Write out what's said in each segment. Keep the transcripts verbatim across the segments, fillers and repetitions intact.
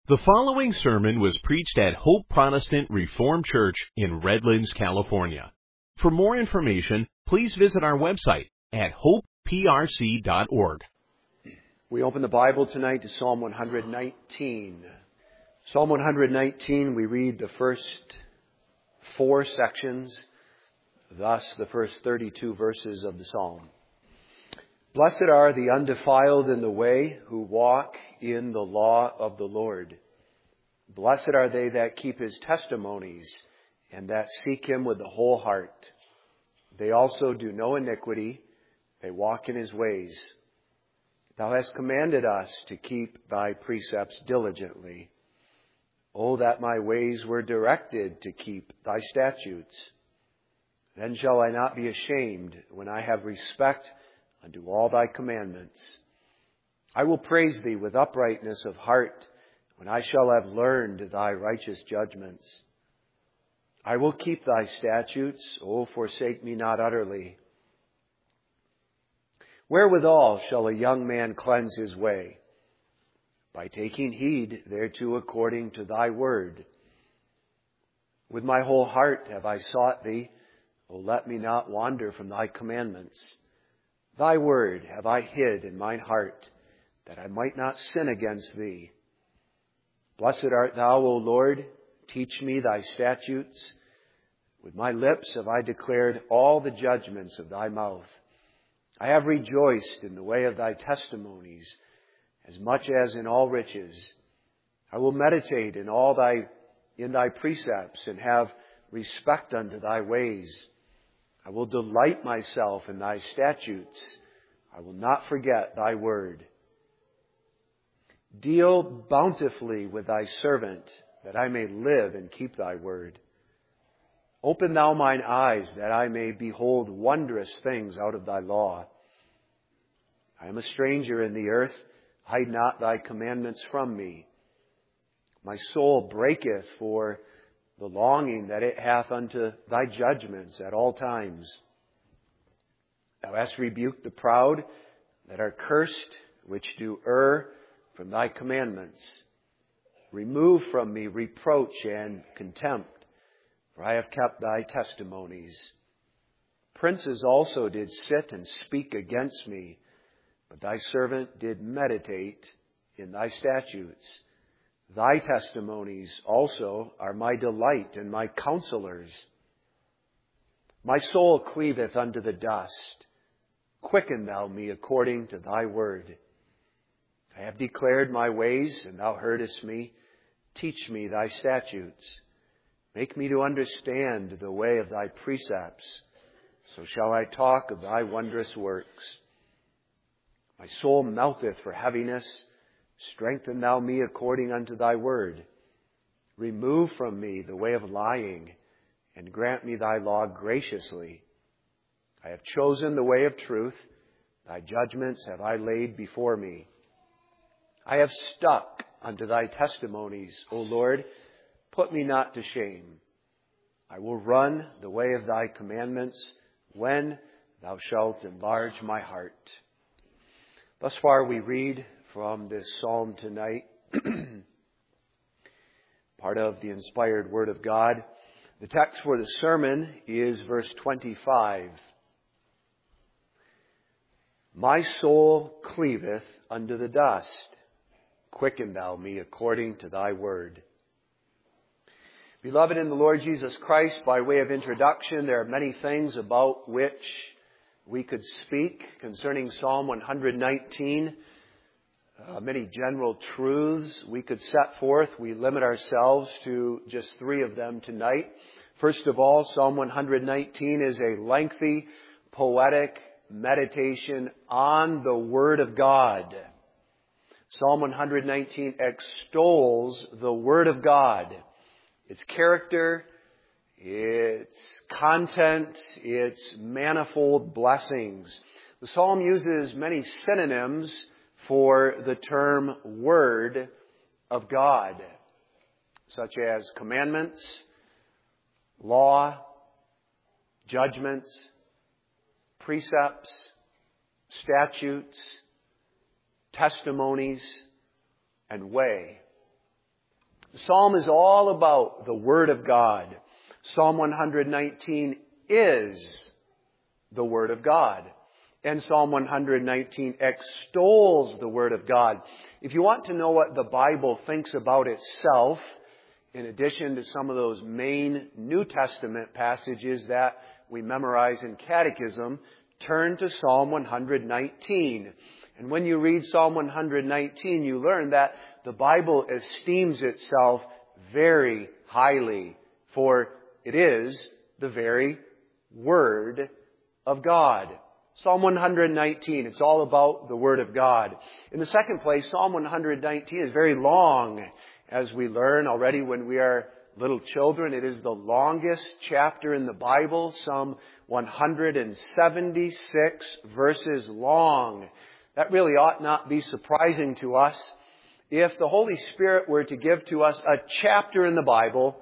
The following sermon was preached at Hope Protestant Reformed Church in Redlands, California. For more information, please visit our website at hope p r c dot org. We open the Bible tonight to Psalm one nineteen. Psalm one nineteen, we read the first four sections, thus the first thirty-two verses of the psalm. Blessed are the undefiled in the way who walk in the law of the Lord. Blessed are they that keep His testimonies and that seek Him with the whole heart. They also do no iniquity. They walk in His ways. Thou hast commanded us to keep Thy precepts diligently. Oh, that my ways were directed to keep Thy statutes. Then shall I not be ashamed when I have respect unto all Thy commandments. I will praise Thee with uprightness of heart when I shall have learned Thy righteous judgments. I will keep Thy statutes, O forsake me not utterly. Wherewithal shall a young man cleanse his way? By taking heed thereto according to Thy word. With my whole heart have I sought Thee, O let me not wander from Thy commandments. Thy word have I hid in mine heart, that I might not sin against Thee. Blessed art Thou, O Lord, teach me Thy statutes. With my lips have I declared all the judgments of Thy mouth. I have rejoiced in the way of Thy testimonies, as much as in all riches. I will meditate in all Thy in Thy precepts, and have respect unto Thy ways. I will delight myself in Thy statutes. I will not forget Thy word. Deal bountifully with Thy servant, that I may live and keep Thy word. Open Thou mine eyes, that I may behold wondrous things out of Thy law. I am a stranger in the earth. Hide not Thy commandments from me. My soul breaketh for the longing that it hath unto Thy judgments at all times. Thou hast rebuked the proud that are cursed, which do err from Thy commandments. Remove from me reproach and contempt, for I have kept Thy testimonies. Princes also did sit and speak against me, but Thy servant did meditate in Thy statutes. Thy testimonies also are my delight and my counselors. My soul cleaveth unto the dust. Quicken Thou me according to Thy word. I have declared my ways, and Thou heardest me. Teach me Thy statutes. Make me to understand the way of Thy precepts. So shall I talk of Thy wondrous works. My soul melteth for heaviness. Strengthen Thou me according unto Thy word. Remove from me the way of lying, and grant me Thy law graciously. I have chosen the way of truth. Thy judgments have I laid before me. I have stuck unto Thy testimonies, O Lord. Put me not to shame. I will run the way of Thy commandments when Thou shalt enlarge my heart. Thus far we read from this psalm tonight, part of the inspired Word of God. The text for the sermon is verse twenty-five. My soul cleaveth unto the dust. Quicken Thou me according to Thy word. Beloved in the Lord Jesus Christ, by way of introduction, there are many things about which we could speak concerning Psalm one nineteen. Uh, many general truths we could set forth. We limit ourselves to just three of them tonight. First of all, Psalm one nineteen is a lengthy, poetic meditation on the Word of God. Psalm one nineteen extols the Word of God, its character, its content, its manifold blessings. The psalm uses many synonyms for the term Word of God, such as commandments, law, judgments, precepts, statutes, testimonies, and way. The psalm is all about the Word of God. Psalm one nineteen is the Word of God. And Psalm one nineteen extols the Word of God. If you want to know what the Bible thinks about itself, in addition to some of those main New Testament passages that we memorize in catechism, turn to Psalm one nineteen. And when you read Psalm one nineteen, you learn that the Bible esteems itself very highly, for it is the very Word of God. Psalm one nineteen, it's all about the Word of God. In the second place, Psalm one nineteen is very long. As we learn already when we are little children, it is the longest chapter in the Bible, some one hundred seventy-six verses long. That really ought not be surprising to us. If the Holy Spirit were to give to us a chapter in the Bible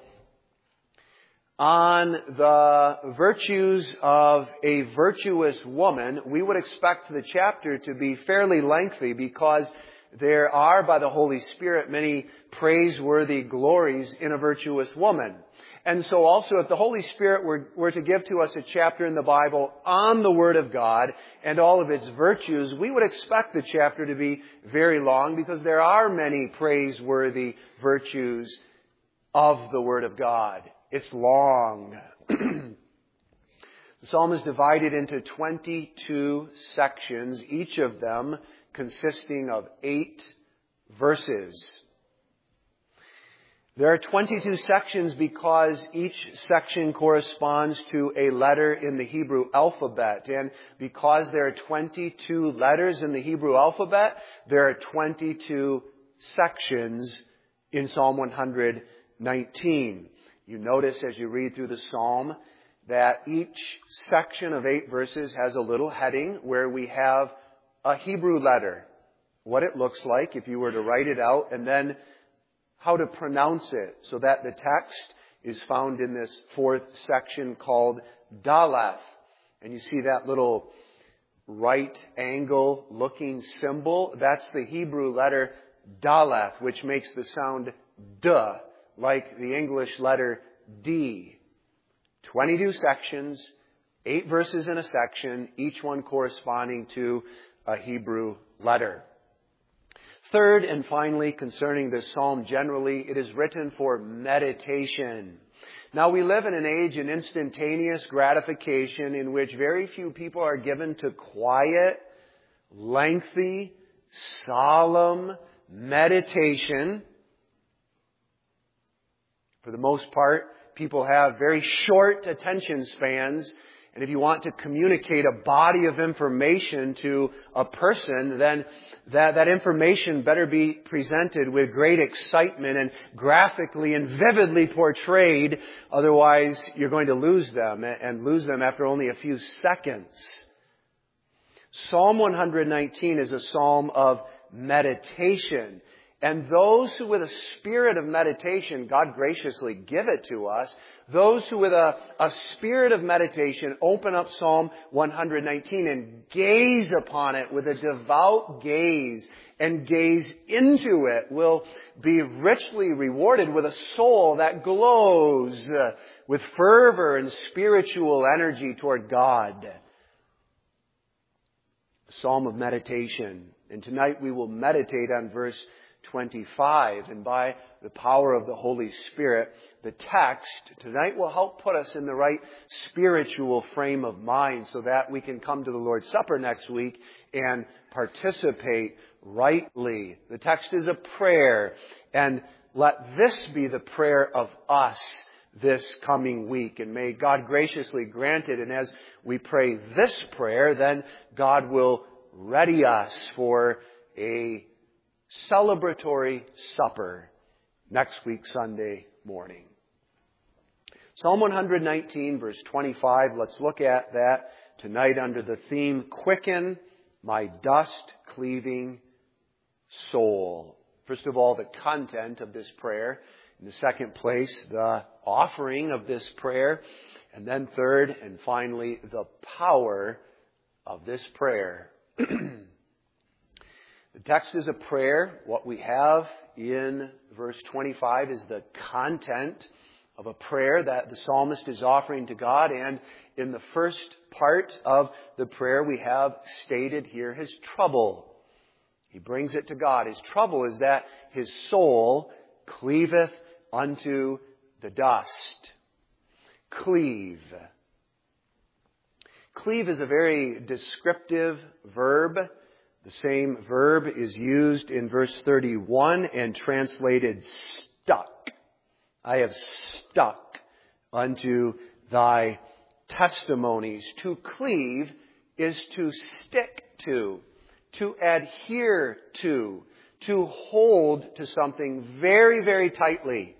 on the virtues of a virtuous woman, we would expect the chapter to be fairly lengthy, because there are, by the Holy Spirit, many praiseworthy glories in a virtuous woman. And so also, if the Holy Spirit were, were to give to us a chapter in the Bible on the Word of God and all of its virtues, we would expect the chapter to be very long, because there are many praiseworthy virtues of the Word of God. It's long. The psalm is divided into twenty-two sections, each of them consisting of eight verses. There are twenty-two sections because each section corresponds to a letter in the Hebrew alphabet. And because there are twenty-two letters in the Hebrew alphabet, there are twenty-two sections in Psalm one nineteen. You notice as you read through the psalm that each section of eight verses has a little heading where we have a Hebrew letter, what it looks like if you were to write it out, and then how to pronounce it, so that the text is found in this fourth section called Daleth. And you see that little right angle looking symbol? That's the Hebrew letter Daleth, which makes the sound duh, like the English letter D. twenty-two sections, eight verses in a section, each one corresponding to a Hebrew letter. Third and finally, concerning this psalm generally, it is written for meditation. Now, we live in an age of instantaneous gratification in which very few people are given to quiet, lengthy, solemn meditation. For the most part, people have very short attention spans. And if you want to communicate a body of information to a person, then that, that information better be presented with great excitement and graphically and vividly portrayed. Otherwise, you're going to lose them, and lose them after only a few seconds. Psalm one nineteen is a psalm of meditation. And those who with a spirit of meditation, God graciously give it to us, those who with a, a spirit of meditation open up Psalm one nineteen and gaze upon it with a devout gaze and gaze into it will be richly rewarded with a soul that glows uh, with fervor and spiritual energy toward God. Psalm of meditation. And tonight we will meditate on verse twenty-five, and by the power of the Holy Spirit, the text tonight will help put us in the right spiritual frame of mind so that we can come to the Lord's Supper next week and participate rightly. The text is a prayer, and let this be the prayer of us this coming week, and may God graciously grant it. And as we pray this prayer, then God will ready us for a celebratory supper next week, Sunday morning. Psalm one nineteen, verse twenty-five, let's look at that tonight under the theme, Quicken My Dust-Cleaving Soul. First of all, the content of this prayer. In the second place, the offering of this prayer. And then third and finally, the power of this prayer. The text is a prayer. What we have in verse twenty-five is the content of a prayer that the psalmist is offering to God. And in the first part of the prayer, we have stated here his trouble. He brings it to God. His trouble is that his soul cleaveth unto the dust. Cleave. Cleave is a very descriptive verb. The same verb is used in verse thirty-one and translated stuck. I have stuck unto thy testimonies. To cleave is to stick to, to adhere to, to hold to something very, very tightly.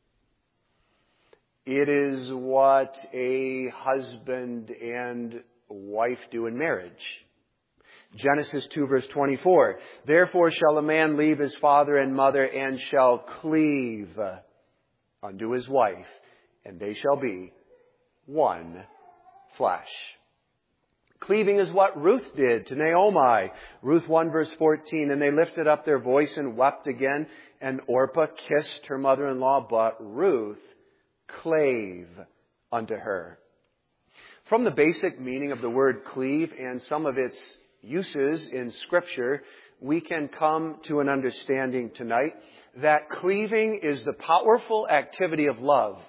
It is what a husband and wife do in marriage. Genesis two verse twenty-four. Therefore shall a man leave his father and mother and shall cleave unto his wife, and they shall be one flesh. Cleaving is what Ruth did to Naomi. Ruth one verse fourteen. And they lifted up their voice and wept again, and Orpah kissed her mother-in-law, but Ruth clave unto her. From the basic meaning of the word cleave and some of its uses in Scripture, we can come to an understanding tonight that cleaving is the powerful activity of love,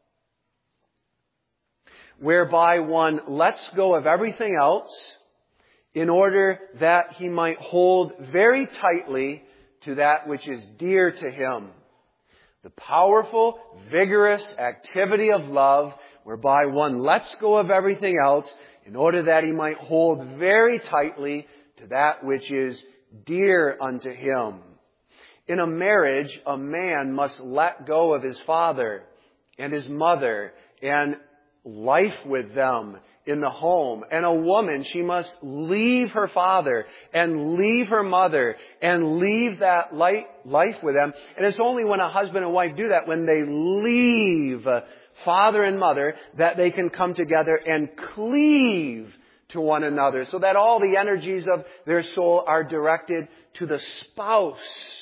whereby one lets go of everything else in order that he might hold very tightly to that which is dear to him. The powerful, vigorous activity of love, whereby one lets go of everything else in order that he might hold very tightly to that which is dear unto him. In a marriage, a man must let go of his father and his mother and life with them in the home. And a woman, she must leave her father and leave her mother and leave that life with them. And it's only when a husband and wife do that, when they leave father and mother, that they can come together and cleave to one another, so that all the energies of their soul are directed to the spouse.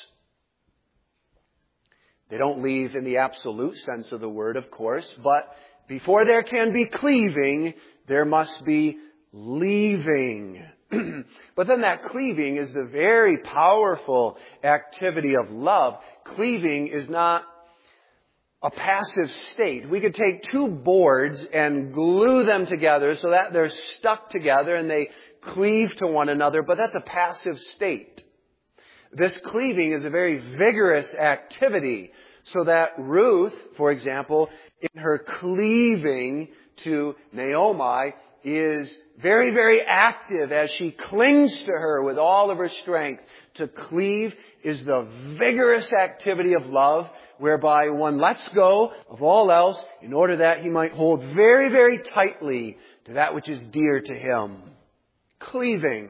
They don't leave in the absolute sense of the word, of course, but before there can be cleaving, there must be leaving. But then that cleaving is the very powerful activity of love. Cleaving is not a passive state. We could take two boards and glue them together so that they're stuck together and they cleave to one another, but that's a passive state. This cleaving is a very vigorous activity, so that Ruth, for example, in her cleaving to Naomi, is very, very active as she clings to her with all of her strength. To cleave is the vigorous activity of love, whereby one lets go of all else in order that he might hold very, very tightly to that which is dear to him. Cleaving.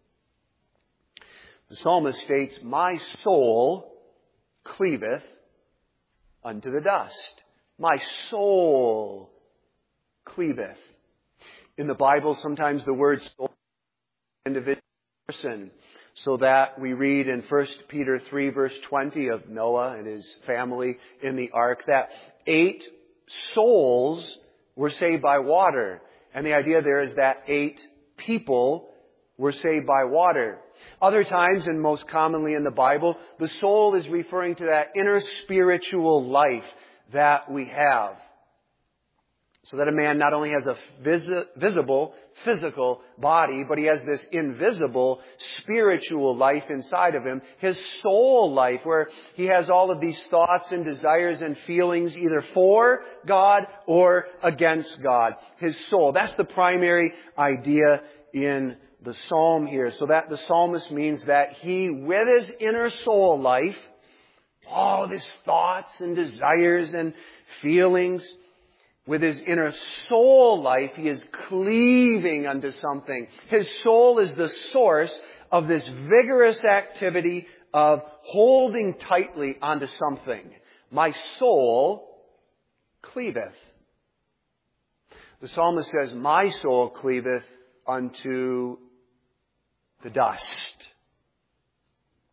The psalmist states, my soul cleaveth unto the dust. My soul cleaveth. In the Bible, sometimes the word soul is an individual person, so that we read in First Peter three verse twenty of Noah and his family in the ark that eight souls were saved by water. And the idea there is that eight people were saved by water. Other times, and most commonly in the Bible, the soul is referring to that inner spiritual life that we have. So that a man not only has a vis- visible, physical body, but he has this invisible, spiritual life inside of him. His soul life, where he has all of these thoughts and desires and feelings either for God or against God. His soul. That's the primary idea in the psalm here. So that the psalmist means that he, with his inner soul life, all of his thoughts and desires and feelings, with his inner soul life, he is cleaving unto something. His soul is the source of this vigorous activity of holding tightly onto something. My soul cleaveth. The psalmist says, my soul cleaveth unto the dust.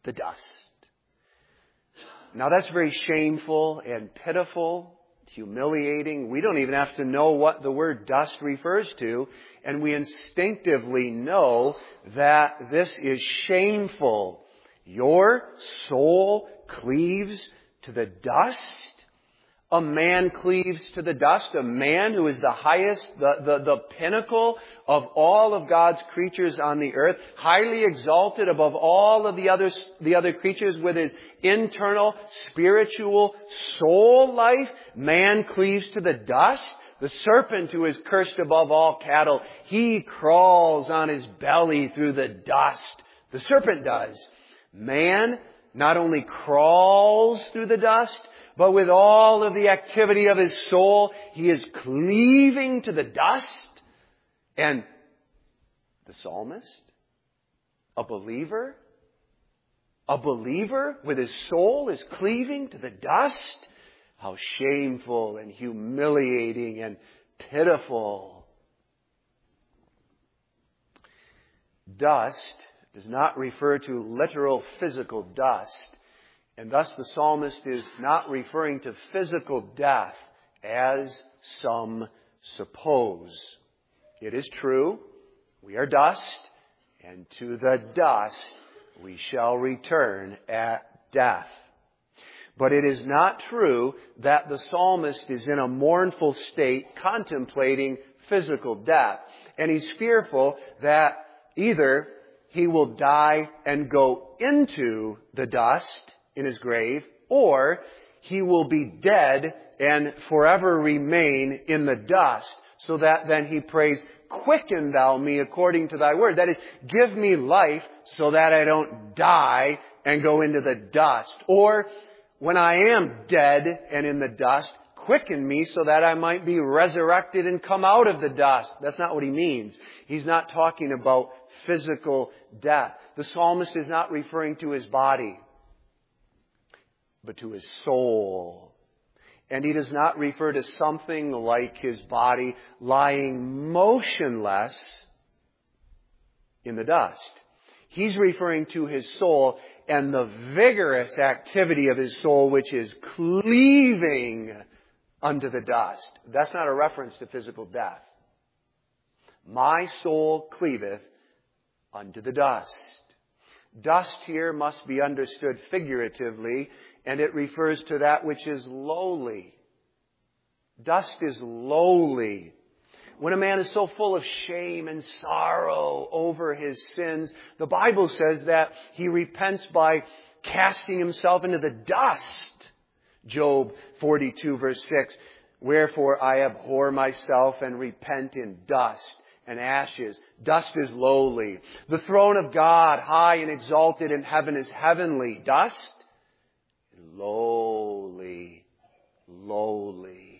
the dust. Now that's very shameful and pitiful, humiliating. We don't even have to know what the word dust refers to, and we instinctively know that this is shameful. Your soul cleaves to the dust. A man cleaves to the dust. A man who is the highest, the, the, the pinnacle of all of God's creatures on the earth, highly exalted above all of the other, the other creatures with his internal spiritual soul life. Man cleaves to the dust. The serpent who is cursed above all cattle, he crawls on his belly through the dust. The serpent does. Man not only crawls through the dust, but with all of the activity of his soul, he is cleaving to the dust. And the psalmist, a believer, a believer with his soul is cleaving to the dust. How shameful and humiliating and pitiful. Dust does not refer to literal physical dust. And thus the psalmist is not referring to physical death as some suppose. It is true, we are dust, and to the dust we shall return at death. But it is not true that the psalmist is in a mournful state contemplating physical death. And he's fearful that either he will die and go into the dust in his grave, or he will be dead and forever remain in the dust, so that then he prays, quicken thou me according to thy word. That is, give me life so that I don't die and go into the dust. Or when I am dead and in the dust, quicken me so that I might be resurrected and come out of the dust. That's not what he means. He's not talking about physical death. The psalmist is not referring to his body, but to his soul. And he does not refer to something like his body lying motionless in the dust. He's referring to his soul and the vigorous activity of his soul, which is cleaving unto the dust. That's not a reference to physical death. My soul cleaveth unto the dust. Dust here must be understood figuratively, and it refers to that which is lowly. Dust is lowly. When a man is so full of shame and sorrow over his sins, the Bible says that he repents by casting himself into the dust. Job forty-two verse six, wherefore I abhor myself and repent in dust and ashes. Dust is lowly. The throne of God, high and exalted in heaven, is heavenly. Dust, lowly, lowly.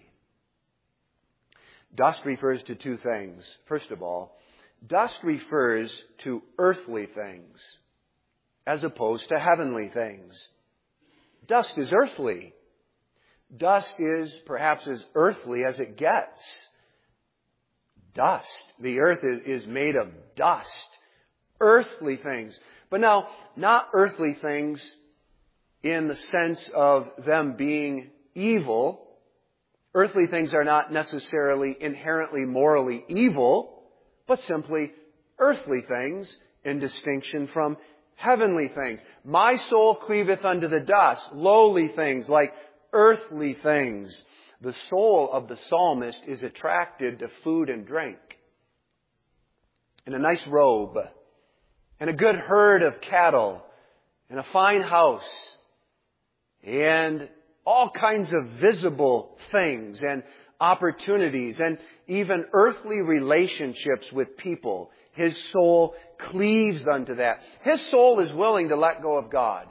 Dust refers to two things. First of all, dust refers to earthly things as opposed to heavenly things. Dust is earthly. Dust is perhaps as earthly as it gets. Dust. The earth is made of dust. Earthly things. But now, not earthly things in the sense of them being evil. Earthly things are not necessarily inherently morally evil, but simply earthly things in distinction from heavenly things. My soul cleaveth unto the dust, lowly things like earthly things. The soul of the psalmist is attracted to food and drink, and a nice robe, and a good herd of cattle, and a fine house, and all kinds of visible things and opportunities, and even earthly relationships with people. His soul cleaves unto that. His soul is willing to let go of God.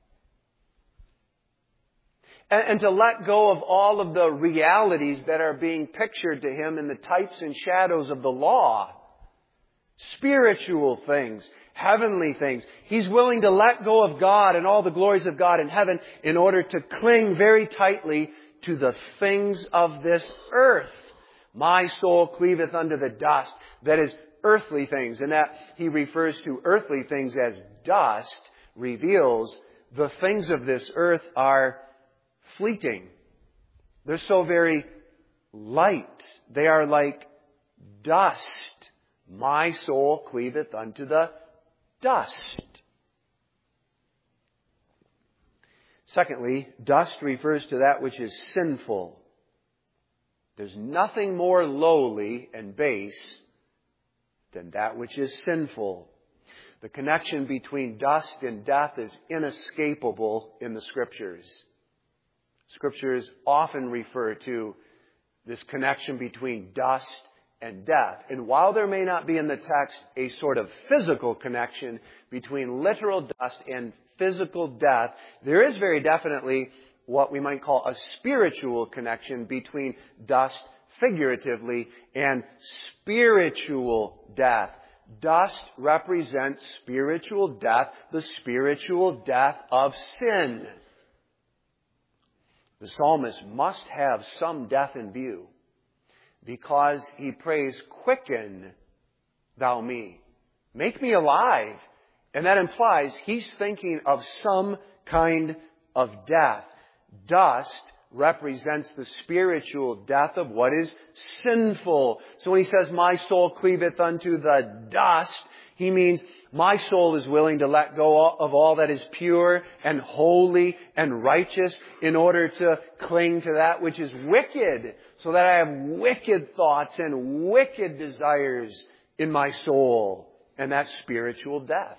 And, and to let go of all of the realities that are being pictured to him in the types and shadows of the law. Spiritual things, heavenly things. He's willing to let go of God and all the glories of God in heaven in order to cling very tightly to the things of this earth. My soul cleaveth unto the dust. That is earthly things. And that he refers to earthly things as dust reveals, the things of this earth are fleeting. They're so very light. They are like dust. My soul cleaveth unto the dust. Secondly, dust refers to that which is sinful. There's nothing more lowly and base than that which is sinful. The connection between dust and death is inescapable in the Scriptures. Scriptures often refer to this connection between dust and death. And while there may not be in the text a sort of physical connection between literal dust and physical death, there is very definitely what we might call a spiritual connection between dust figuratively and spiritual death. Dust represents spiritual death, the spiritual death of sin. The psalmist must have some death in view because he prays, "Quicken thou me." Make me alive. And that implies he's thinking of some kind of death. Dust represents the spiritual death of what is sinful. So when he says, "My soul cleaveth unto the dust," he means my soul is willing to let go of all that is pure and holy and righteous in order to cling to that which is wicked, so that I have wicked thoughts and wicked desires in my soul. And that's spiritual death.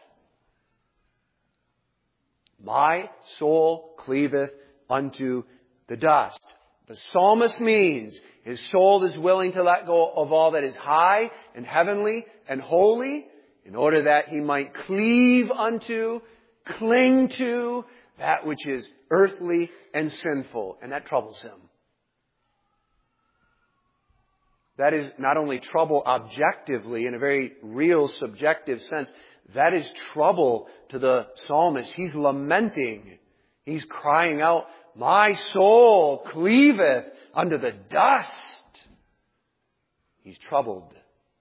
My soul cleaveth unto the dust. The psalmist means his soul is willing to let go of all that is high and heavenly and holy in order that he might cleave unto, cling to that which is earthly and sinful. And that troubles him. That is not only trouble objectively in a very real subjective sense, that is trouble to the psalmist. He's lamenting. He's crying out, "My soul cleaveth unto the dust." He's troubled.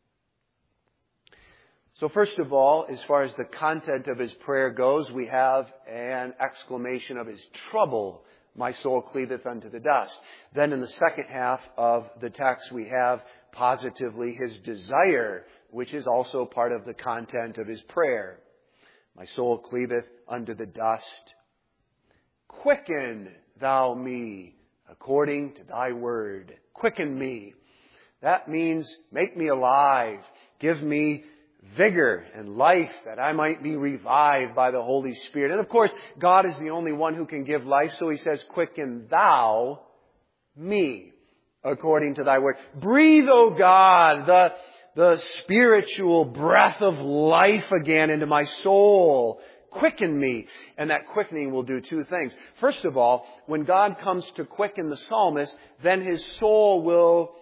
So first of all, as far as the content of his prayer goes, we have an exclamation of his trouble. My soul cleaveth unto the dust. Then in the second half of the text, we have positively his desire, which is also part of the content of his prayer. My soul cleaveth unto the dust. Quicken thou me according to thy word. Quicken me. That means make me alive. Give me vigor and life that I might be revived by the Holy Spirit. And of course, God is the only one who can give life. So he says, "Quicken thou me according to thy word." Breathe, O God, the, the spiritual breath of life again into my soul. Quicken me. And that quickening will do two things. First of all, when God comes to quicken the psalmist, then his soul will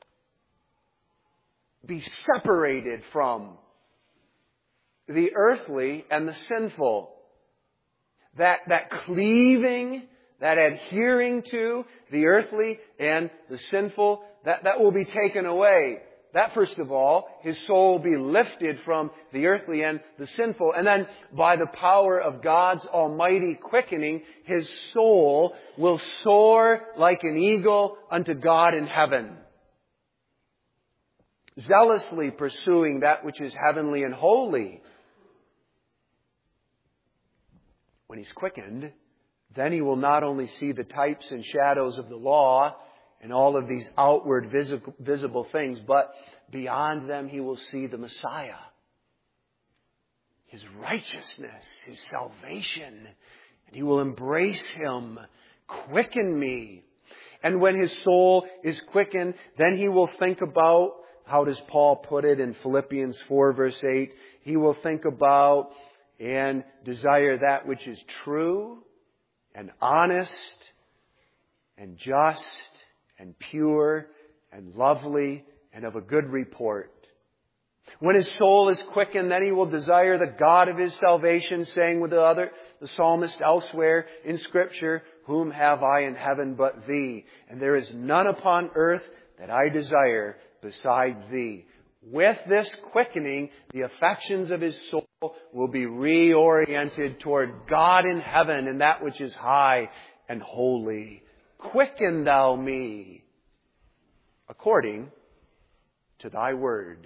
be separated from the earthly and the sinful. That, that cleaving, that adhering to the earthly and the sinful, that, that will be taken away. That, first of all, his soul will be lifted from the earthly and the sinful. And then, by the power of God's almighty quickening, his soul will soar like an eagle unto God in heaven, zealously pursuing that which is heavenly and holy. When he's quickened, then he will not only see the types and shadows of the law and all of these outward visible, visible things, but beyond them he will see the Messiah, his righteousness, his salvation, and he will embrace him. Quicken me. And when his soul is quickened, then he will think about, how does Paul put it in Philippians four verse eight? He will think about and desire that which is true and honest and just and pure and lovely and of a good report. When his soul is quickened, then he will desire the God of his salvation, saying with the other, the psalmist elsewhere in Scripture, "Whom have I in heaven but thee? And there is none upon earth that I desire beside thee." With this quickening, the affections of his soul will be reoriented toward God in heaven and that which is high and holy. Quicken thou me according to thy word.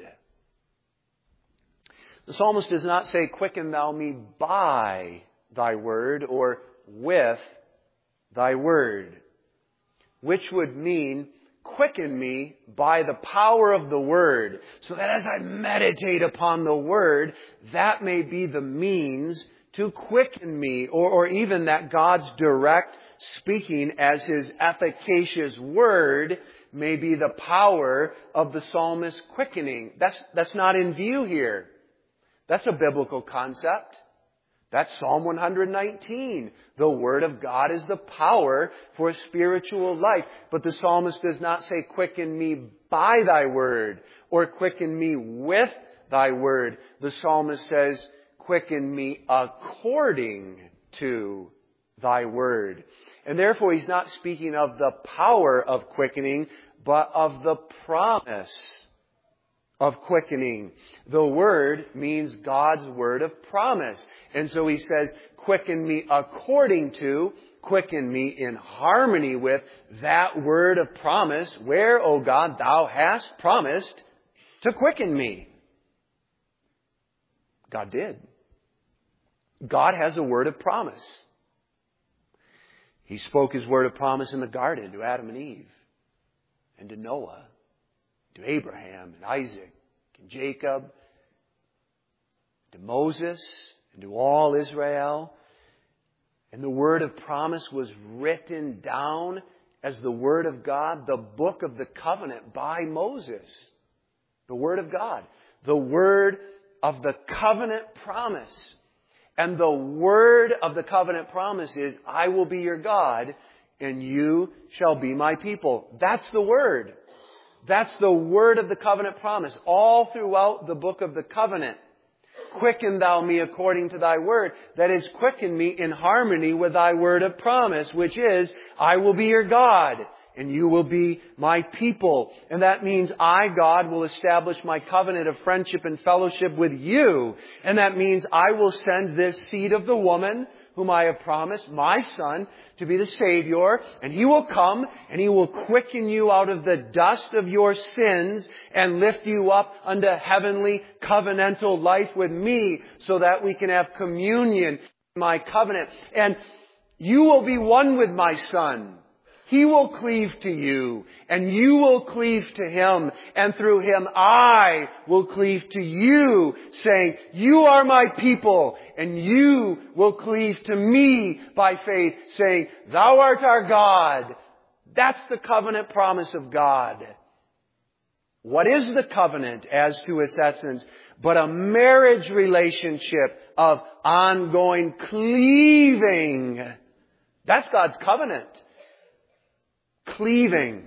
The psalmist does not say, quicken thou me by thy word or with thy word, which would mean quicken me by the power of the word, so that as I meditate upon the word, that may be the means to quicken me, or, or even that God's direct speaking as his efficacious word may be the power of the psalmist's quickening. That's, that's not in view here. That's a biblical concept. That's Psalm one nineteen. The Word of God is the power for spiritual life. But the psalmist does not say, quicken me by thy word or quicken me with thy word. The psalmist says, quicken me according to thy word. And therefore he's not speaking of the power of quickening, but of the promise of quickening. The word means God's word of promise. And so he says, quicken me according to, quicken me in harmony with that word of promise, where, O God, thou hast promised to quicken me. God did. God has a word of promise. He spoke his word of promise in the garden to Adam and Eve and to Noah, to Abraham and Isaac and Jacob, to Moses and to all Israel. And the word of promise was written down as the word of God, the book of the covenant by Moses. The word of God. The word of the covenant promise. And the word of the covenant promise is, I will be your God and you shall be my people. That's the word. That's the word of the covenant promise. All throughout the book of the covenant. Quicken thou me according to thy word. That is, quicken me in harmony with thy word of promise, which is, I will be your God and you will be my people. And that means I, God, will establish my covenant of friendship and fellowship with you. And that means I will send this seed of the woman whom I have promised, my son, to be the Savior. And he will come and he will quicken you out of the dust of your sins and lift you up unto heavenly covenantal life with me, so that we can have communion in my covenant. And you will be one with my son. He will cleave to you, and you will cleave to him, and through him I will cleave to you, saying, you are my people, and you will cleave to me by faith, saying, thou art our God. That's the covenant promise of God. What is the covenant as to its essence? But a marriage relationship of ongoing cleaving. That's God's covenant. Cleaving.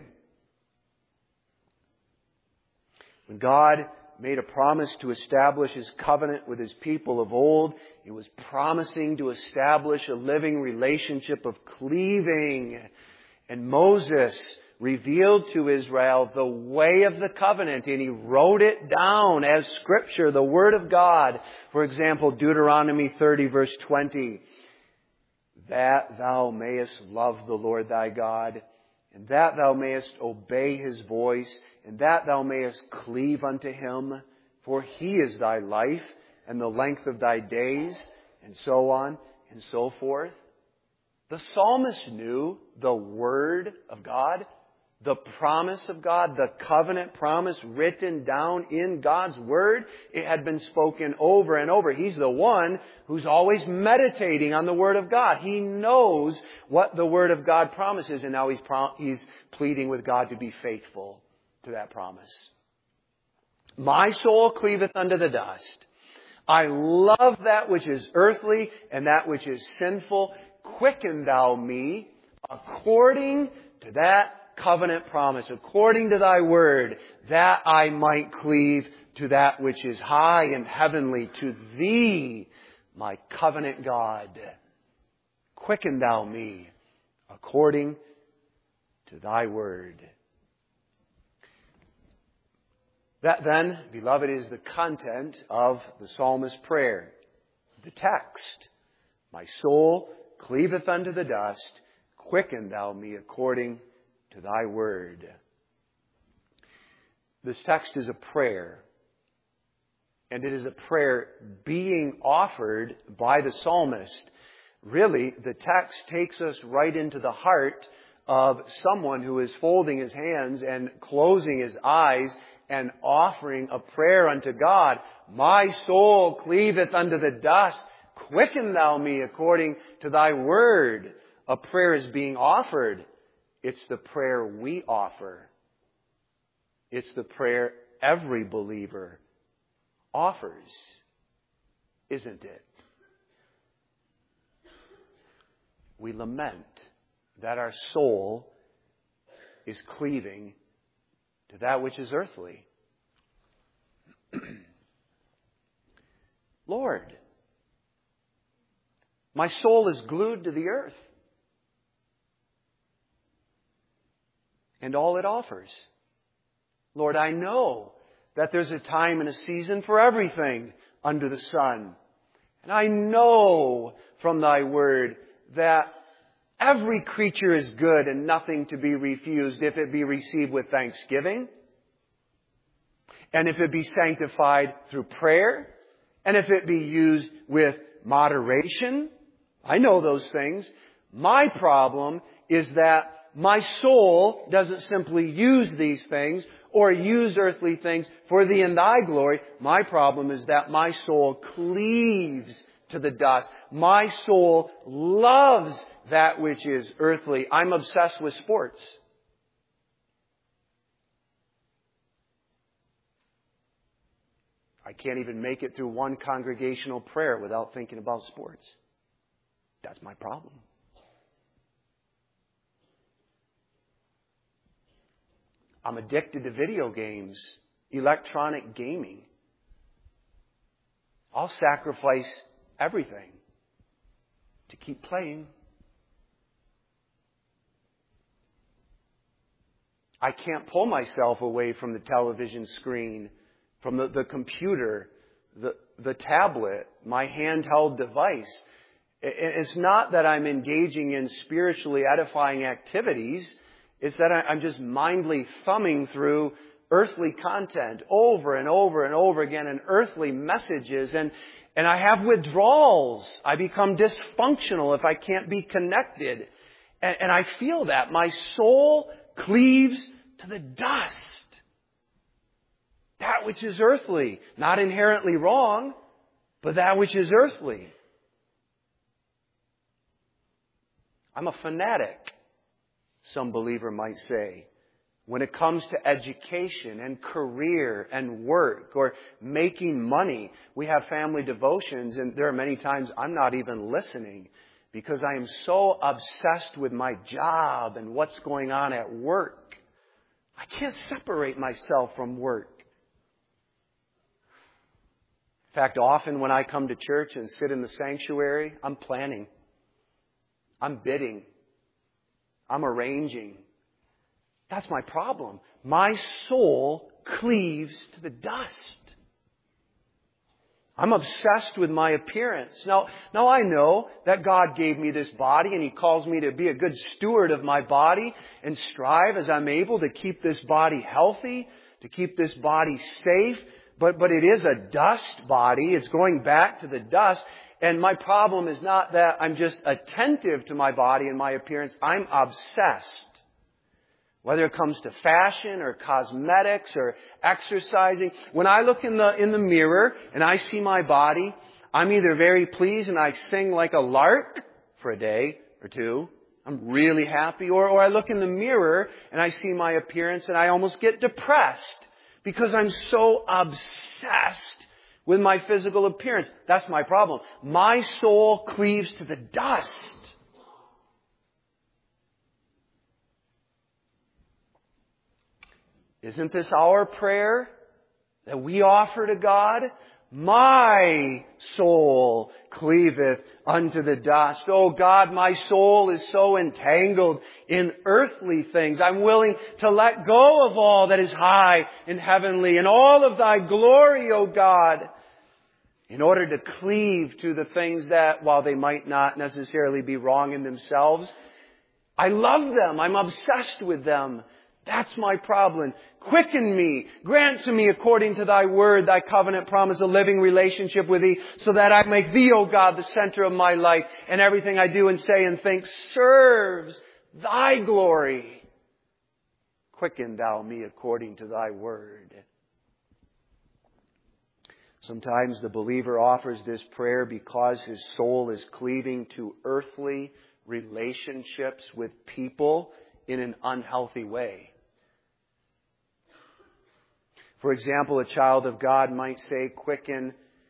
When God made a promise to establish his covenant with his people of old, he was promising to establish a living relationship of cleaving. And Moses revealed to Israel the way of the covenant, and he wrote it down as Scripture, the Word of God. For example, Deuteronomy thirty verse twenty. That thou mayest love the Lord thy God, and that thou mayest obey his voice, and that thou mayest cleave unto him, for he is thy life, and the length of thy days, and so on and so forth. The psalmist knew the Word of God, the promise of God, the covenant promise written down in God's Word. It had been spoken over and over. He's the one who's always meditating on the Word of God. He knows what the Word of God promises, and now he's, prom- he's pleading with God to be faithful to that promise. My soul cleaveth unto the dust. I love that which is earthly and that which is sinful. Quicken thou me according to that covenant promise, according to thy word, that I might cleave to that which is high and heavenly, to thee, my covenant God. Quicken thou me according to thy word. That then, beloved, is the content of the psalmist's prayer. The text, my soul cleaveth unto the dust, quicken thou me according to thy word. This text is a prayer. And it is a prayer being offered by the psalmist. Really, the text takes us right into the heart of someone who is folding his hands and closing his eyes and offering a prayer unto God. My soul cleaveth unto the dust. Quicken thou me according to thy word. A prayer is being offered. It's the prayer we offer. It's the prayer every believer offers, isn't it? We lament that our soul is cleaving to that which is earthly. Lord, my soul is glued to the earth and all it offers. Lord, I know that there's a time and a season for everything under the sun. And I know from thy word that every creature is good and nothing to be refused if it be received with thanksgiving, and if it be sanctified through prayer, and if it be used with moderation. I know those things. My problem is that my soul doesn't simply use these things or use earthly things for thee and thy glory. My problem is that my soul cleaves to the dust. My soul loves that which is earthly. I'm obsessed with sports. I can't even make it through one congregational prayer without thinking about sports. That's my problem. I'm addicted to video games, electronic gaming. I'll sacrifice everything to keep playing. I can't pull myself away from the television screen, from the, the computer, the, the tablet, my handheld device. It's not that I'm engaging in spiritually edifying activities. It's that I'm just mindly thumbing through earthly content over and over and over again, and earthly messages. And, and I have withdrawals. I become dysfunctional if I can't be connected. And, and I feel that. My soul cleaves to the dust. That which is earthly. Not inherently wrong, but that which is earthly. I'm a fanatic, some believer might say, when it comes to education and career and work or making money. We have family devotions, and there are many times I'm not even listening because I am so obsessed with my job and what's going on at work. I can't separate myself from work. In fact, often when I come to church and sit in the sanctuary, I'm planning. I'm bidding. I'm arranging. That's my problem. My soul cleaves to the dust. I'm obsessed with my appearance. Now, now I know that God gave me this body and He calls me to be a good steward of my body and strive as I'm able to keep this body healthy, to keep this body safe. But, but it is a dust body. It's going back to the dust. And my problem is not that I'm just attentive to my body and my appearance. I'm obsessed. Whether it comes to fashion or cosmetics or exercising. When I look in the, in the mirror and I see my body, I'm either very pleased and I sing like a lark for a day or two. I'm really happy. Or, or I look in the mirror and I see my appearance and I almost get depressed because I'm so obsessed with my physical appearance. That's my problem. My soul cleaves to the dust. Isn't this our prayer that we offer to God? My soul cleaveth unto the dust. Oh God, my soul is so entangled in earthly things. I'm willing to let go of all that is high and heavenly and all of thy glory, O God, in order to cleave to the things that, while they might not necessarily be wrong in themselves, I love them. I'm obsessed with them. That's my problem. Quicken me. Grant to me according to thy word, thy covenant promise, a living relationship with thee, so that I make thee, O God, the center of my life, and everything I do and say and think serves thy glory. Quicken thou me according to thy word. Sometimes the believer offers this prayer because his soul is cleaving to earthly relationships with people in an unhealthy way. For example, a child of God might say, quicken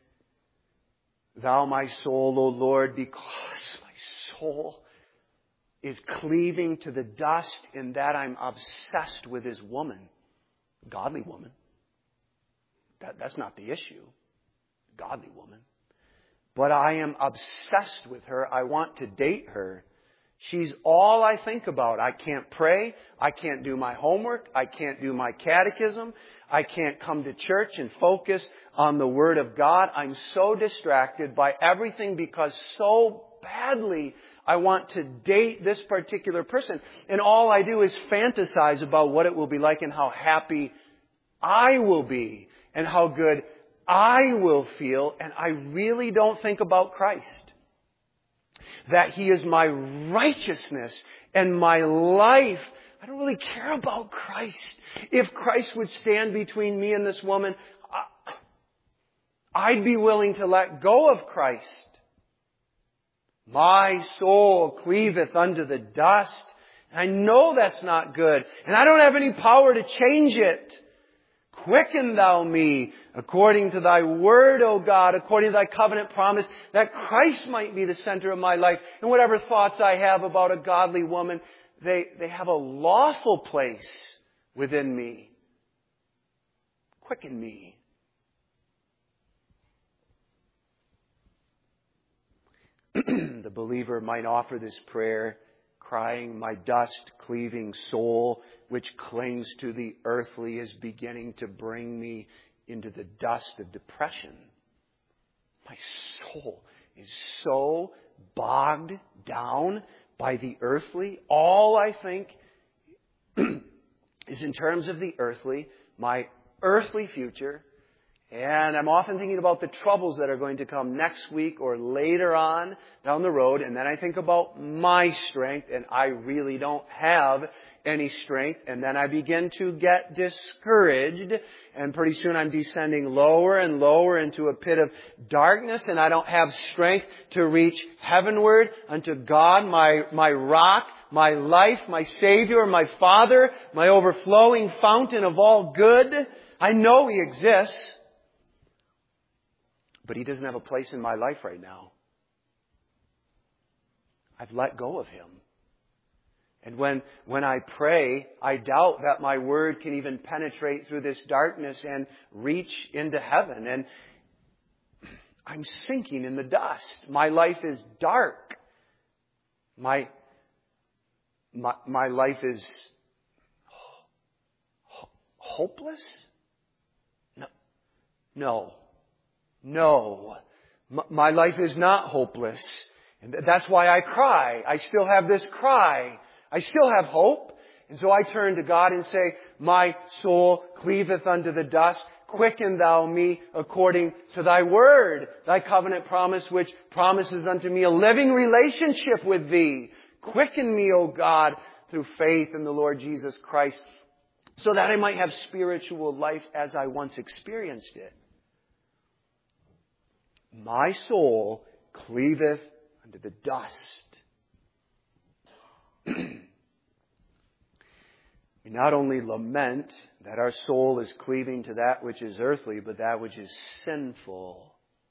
thou my soul, O Lord, because my soul is cleaving to the dust in that I'm obsessed with this woman, godly woman. That, that's not the issue, godly woman. But I am obsessed with her. I want to date her. She's all I think about. I can't pray. I can't do my homework. I can't do my catechism. I can't come to church and focus on the Word of God. I'm so distracted by everything because so badly I want to date this particular person. And all I do is fantasize about what it will be like and how happy I will be and how good I will feel. And I really don't think about Christ. That He is my righteousness and my life. I don't really care about Christ. If Christ would stand between me and this woman, I'd be willing to let go of Christ. My soul cleaveth unto the dust. And I know that's not good. And I don't have any power to change it. Quicken thou me according to thy word, O God, according to thy covenant promise, that Christ might be the center of my life. And whatever thoughts I have about a godly woman, they, they have a lawful place within me. Quicken me. The believer might offer this prayer, crying, my dust-cleaving soul, which clings to the earthly, is beginning to bring me into the dust of depression. My soul is so bogged down by the earthly. All I think is in terms of the earthly, my earthly future. And I'm often thinking about the troubles that are going to come next week or later on down the road. And then I think about my strength, and I really don't have any strength. And then I begin to get discouraged. And pretty soon I'm descending lower and lower into a pit of darkness. And I don't have strength to reach heavenward unto God, my, my rock, my life, my Savior, my Father, my overflowing fountain of all good. I know He exists. But He doesn't have a place in my life right now. I've let go of Him. And when, when I pray, I doubt that my word can even penetrate through this darkness and reach into heaven. And I'm sinking in the dust. My life is dark. My, my, my life is hopeless? No. No. No, my life is not hopeless. And that's why I cry. I still have this cry. I still have hope. And so I turn to God and say, my soul cleaveth unto the dust. Quicken thou me according to thy word, thy covenant promise, which promises unto me a living relationship with thee. Quicken me, O God, through faith in the Lord Jesus Christ, so that I might have spiritual life as I once experienced it. My soul cleaveth unto the dust. We not only lament that our soul is cleaving to that which is earthly, but that which is sinful.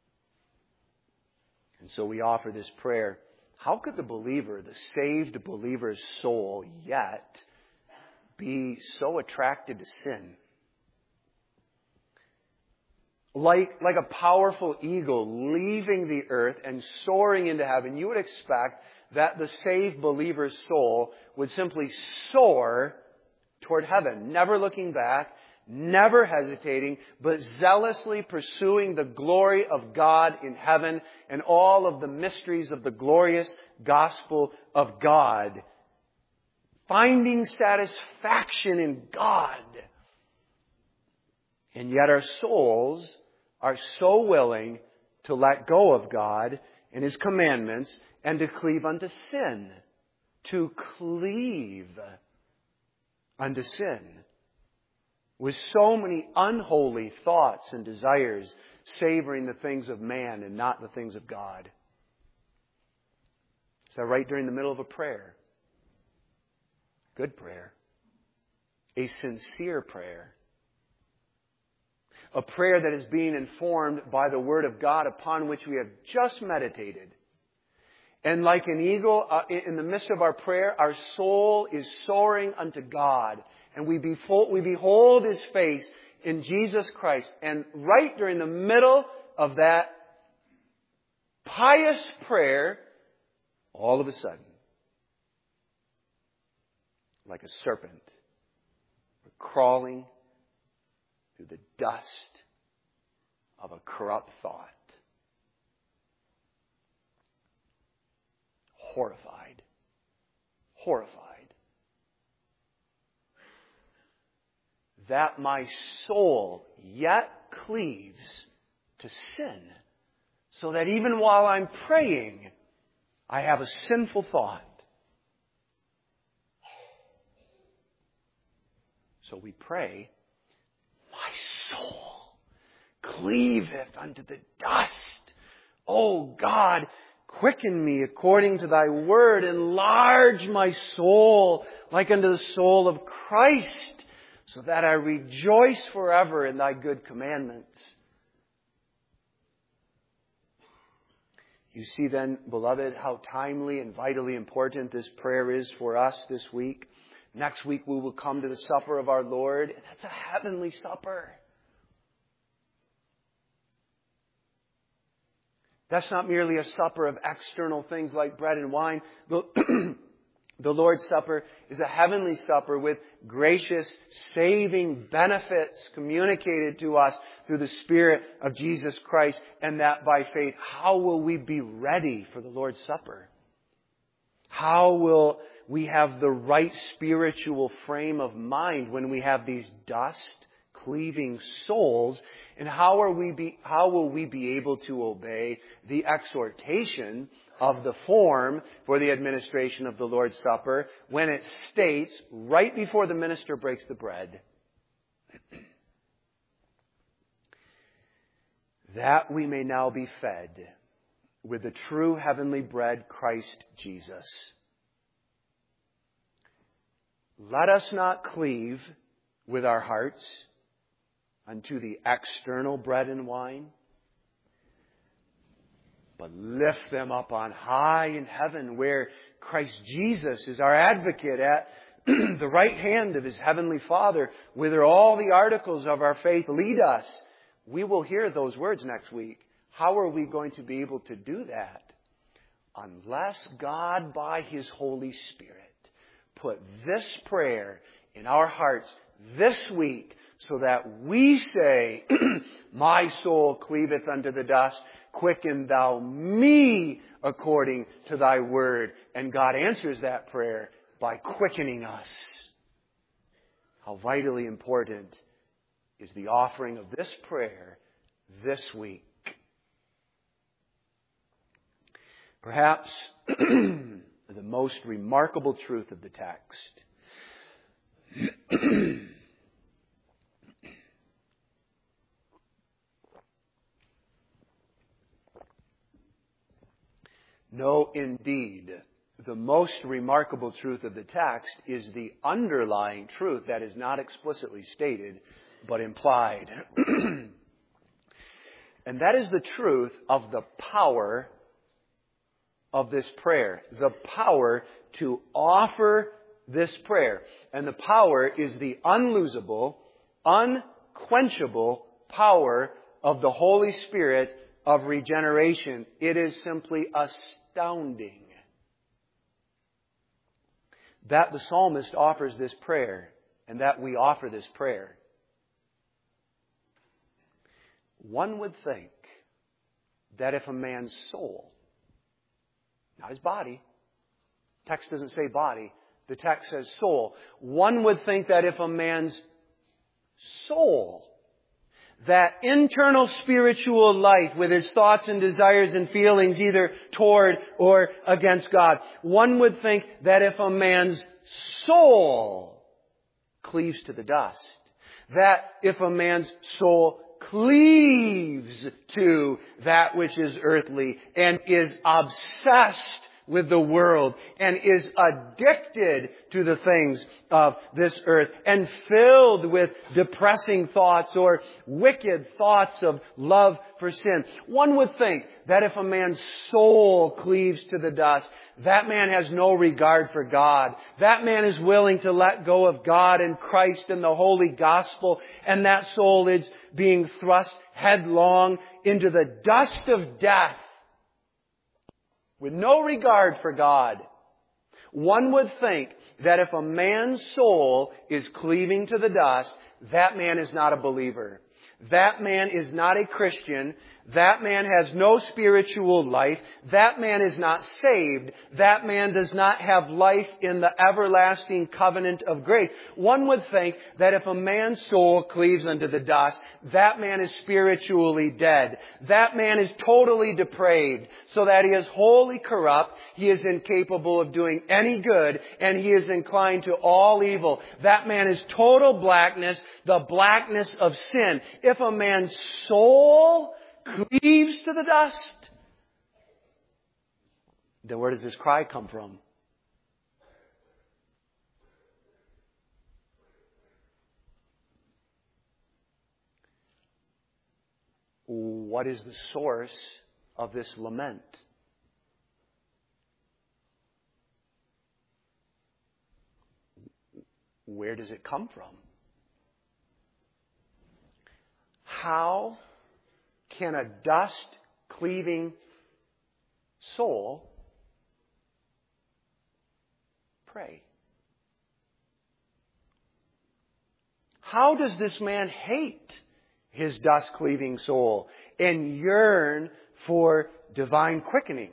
And so we offer this prayer. How could the believer, the saved believer's soul, yet be so attracted to sin? like, like a powerful eagle leaving the earth and soaring into heaven, you would expect that the saved believer's soul would simply soar toward heaven, never looking back, never hesitating, but zealously pursuing the glory of God in heaven and all of the mysteries of the glorious gospel of God. Finding satisfaction in God. And yet our souls are so willing to let go of God and His commandments and to cleave unto sin. To cleave unto sin. With so many unholy thoughts and desires, savoring the things of man and not the things of God. Is that right during the middle of a prayer? Good prayer. A sincere prayer. A prayer that is being informed by the Word of God upon which we have just meditated. And like an eagle, uh, in the midst of our prayer, our soul is soaring unto God. And we behold, we behold His face in Jesus Christ. And right during the middle of that pious prayer, all of a sudden, like a serpent, we're crawling through the dust of a corrupt thought. Horrified. Horrified. That my soul yet cleaves to sin, so that even while I'm praying, I have a sinful thought. So we pray, my soul cleaveth unto the dust. O God, quicken me according to thy word. Enlarge my soul like unto the soul of Christ, so that I rejoice forever in thy good commandments. You see then, beloved, how timely and vitally important this prayer is for us this week. Next week we will come to the supper of our Lord. And that's a heavenly supper. That's not merely a supper of external things like bread and wine. The, the Lord's Supper is a heavenly supper with gracious, saving benefits communicated to us through the Spirit of Jesus Christ, and that by faith. How will we be ready for the Lord's Supper? How will we have the right spiritual frame of mind when we have these dust cleaving souls? And how are we be, how will we be able to obey the exhortation of the form for the administration of the Lord's Supper when it states right before the minister breaks the bread, that we may now be fed with the true heavenly bread, Christ Jesus. Let us not cleave with our hearts unto the external bread and wine, but lift them up on high in heaven, where Christ Jesus is our advocate at the right hand of His heavenly Father, whither all the articles of our faith lead us. We will hear those words next week. How are we going to be able to do that? Unless God, by His Holy Spirit, put this prayer in our hearts this week, so that we say, my soul cleaveth unto the dust, quicken thou me according to thy word. And God answers that prayer by quickening us. How vitally important is the offering of this prayer this week. Perhaps the most remarkable truth of the text No, indeed. The most remarkable truth of the text is the underlying truth that is not explicitly stated, but implied. And that is the truth of the power of this prayer. The power to offer this prayer. And the power is the unlosable, unquenchable power of the Holy Spirit of regeneration. It is simply astounding that the psalmist offers this prayer and that we offer this prayer. One would think that if a man's soul, not his body, text doesn't say body, the text says soul. One would think that if a man's soul, that internal spiritual life with his thoughts and desires and feelings either toward or against God, one would think that if a man's soul cleaves to the dust, that if a man's soul cleaves to that which is earthly and is obsessed with the world and is addicted to the things of this earth and filled with depressing thoughts or wicked thoughts of love for sin. One would think that if a man's soul cleaves to the dust, that man has no regard for God. That man is willing to let go of God and Christ and the holy gospel, and that soul is being thrust headlong into the dust of death with no regard for God. One would think that if a man's soul is cleaving to the dust, that man is not a believer. That man is not a Christian. That man has no spiritual life. That man is not saved. That man does not have life in the everlasting covenant of grace. One would think that if a man's soul cleaves unto the dust, that man is spiritually dead. That man is totally depraved, so that he is wholly corrupt. He is incapable of doing any good, and he is inclined to all evil. That man is total blackness, the blackness of sin. If a man's soul cleaves to the dust, then where does this cry come from? What is the source of this lament? Where does it come from? How can a dust-cleaving soul pray? How does this man hate his dust-cleaving soul and yearn for divine quickening?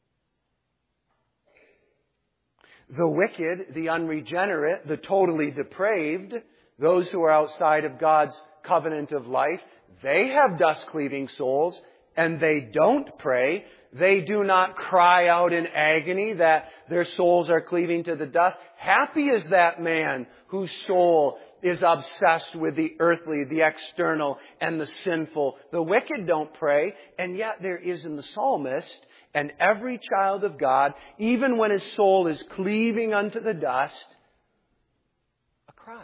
The wicked, the unregenerate, the totally depraved, those who are outside of God's covenant of life, they have dust-cleaving souls, and they don't pray. They do not cry out in agony that their souls are cleaving to the dust. Happy is that man whose soul is obsessed with the earthly, the external, and the sinful. The wicked don't pray, and yet there is in the psalmist and every child of God, even when his soul is cleaving unto the dust, a cry.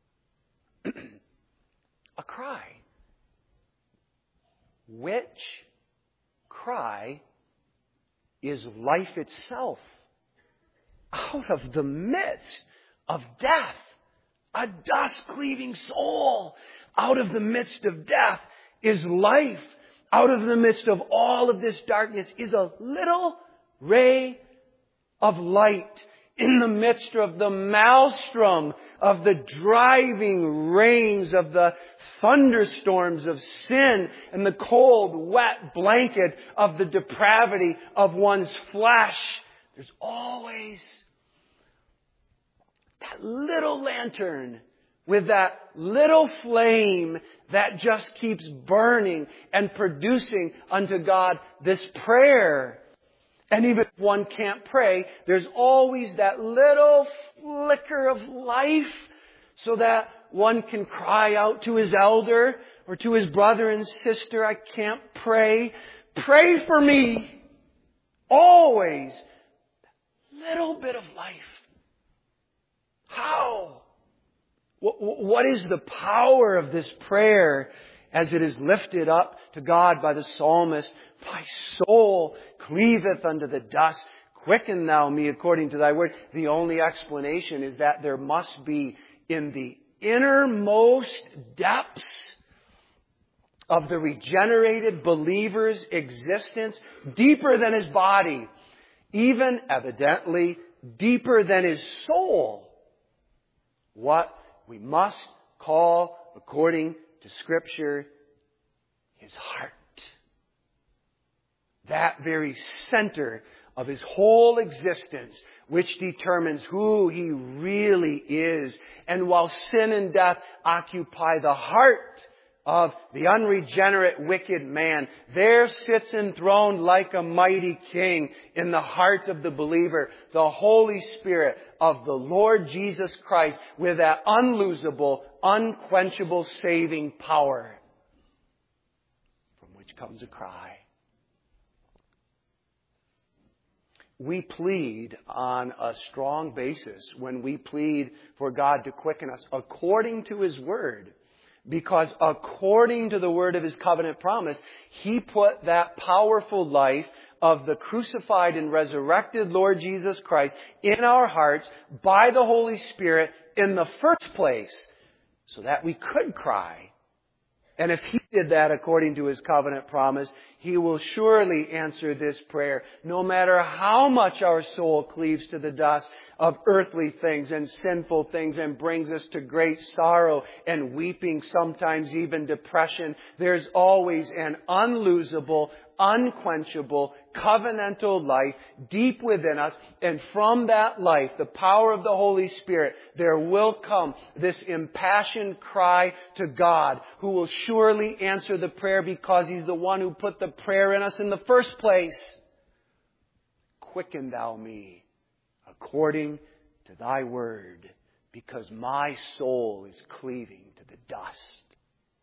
A cry. Which cry is life itself. Out of the midst of death, a dust-cleaving soul. Out of the midst of death is life. Out of the midst of all of this darkness is a little ray of light. In the midst of the maelstrom of the driving rains of the thunderstorms of sin and the cold, wet blanket of the depravity of one's flesh, there's always that little lantern with that little flame that just keeps burning and producing unto God this prayer. And even if one can't pray, there's always that little flicker of life so that one can cry out to his elder or to his brother and sister, I can't pray. Pray for me. Always. Little bit of life. How? What is the power of this prayer as it is lifted up to God by the psalmist? My soul cleaveth unto the dust. Quicken thou me according to thy word. The only explanation is that there must be in the innermost depths of the regenerated believer's existence, deeper than his body, even evidently deeper than his soul. What we must call, according to Scripture, his heart. That very center of his whole existence, which determines who he really is. And while sin and death occupy the heart of the unregenerate wicked man, there sits enthroned like a mighty king in the heart of the believer, the Holy Spirit of the Lord Jesus Christ, with that unlosable, unquenchable saving power, from which comes a cry. We plead on a strong basis when we plead for God to quicken us according to His Word. Because according to the word of His covenant promise, He put that powerful life of the crucified and resurrected Lord Jesus Christ in our hearts by the Holy Spirit in the first place, so that we could cry. And if He did that according to His covenant promise, He will surely answer this prayer, no matter how much our soul cleaves to the dust of earthly things and sinful things and brings us to great sorrow and weeping, sometimes even depression. There's always an unlosable, unquenchable, covenantal life deep within us. And from that life, the power of the Holy Spirit, there will come this impassioned cry to God, who will surely answer the prayer because He's the one who put the prayer in us in the first place. Quicken thou me according to thy word, because my soul is cleaving to the dust.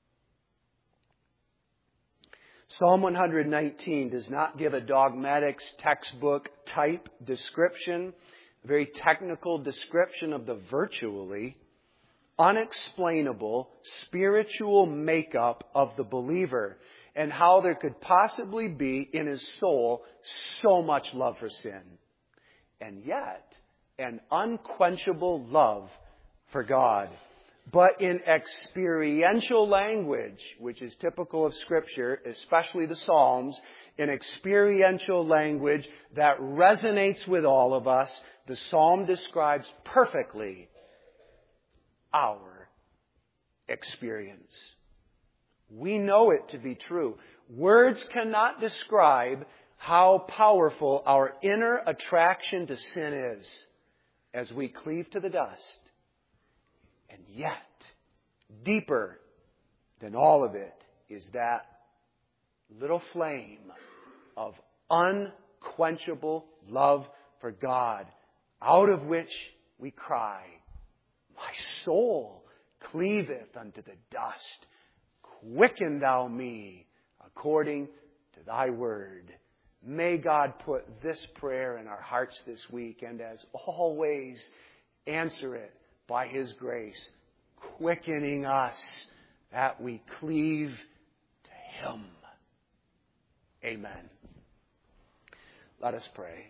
Psalm one nineteen does not give a dogmatics textbook type description, a very technical description of the virtually unexplainable spiritual makeup of the believer, and how there could possibly be in his soul so much love for sin, and yet an unquenchable love for God. But in experiential language, which is typical of Scripture, especially the Psalms, in experiential language that resonates with all of us, the Psalm describes perfectly our experience. We know it to be true. Words cannot describe how powerful our inner attraction to sin is as we cleave to the dust. And yet, deeper than all of it is that little flame of unquenchable love for God, out of which we cry, my soul cleaveth unto the dust. Quicken thou me according to thy word. May God put this prayer in our hearts this week, and as always, answer it by His grace, quickening us that we cleave to Him. Amen. Let us pray.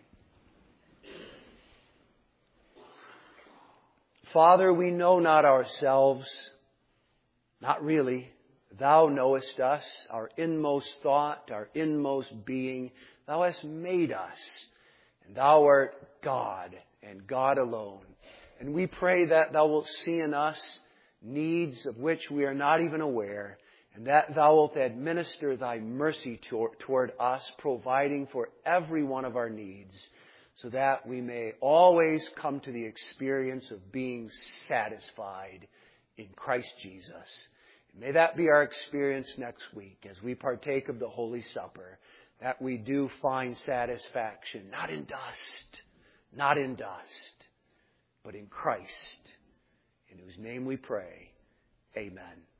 Father, we know not ourselves, not really. Thou knowest us, our inmost thought, our inmost being. Thou hast made us, and Thou art God, and God alone. And we pray that Thou wilt see in us needs of which we are not even aware, and that Thou wilt administer Thy mercy toward, toward us, providing for every one of our needs, so that we may always come to the experience of being satisfied in Christ Jesus. May that be our experience next week as we partake of the Holy Supper, that we do find satisfaction, not in dust, not in dust, but in Christ, in whose name we pray. Amen.